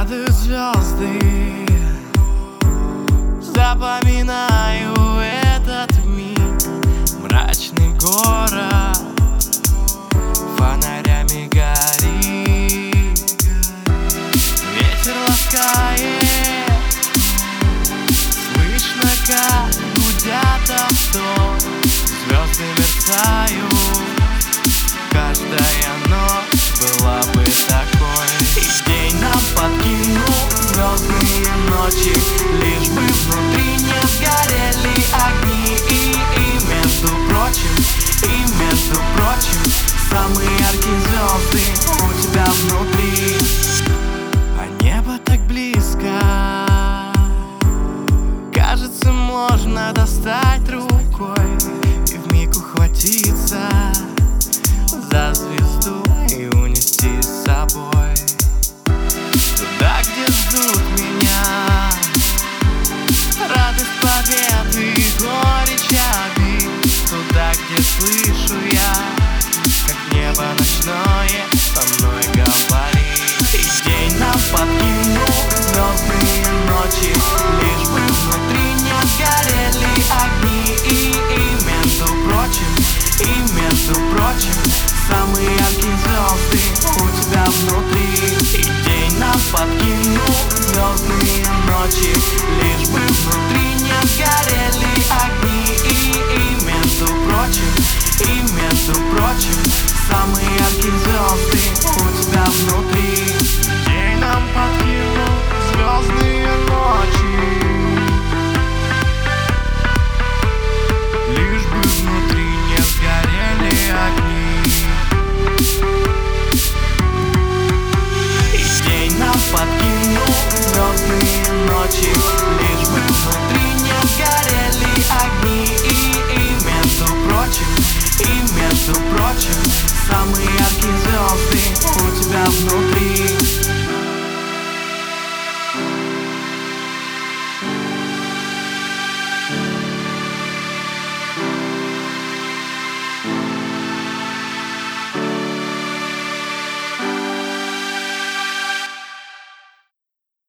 Падают звезды, запоминаю этот миг. Мрачный город фонарями горит. Ветер ласкает, слышно, как гудят авто. Звезды мерцают, каждая ночь была бы такой. И день нам подкинул звездные ночи, лишь бы внутри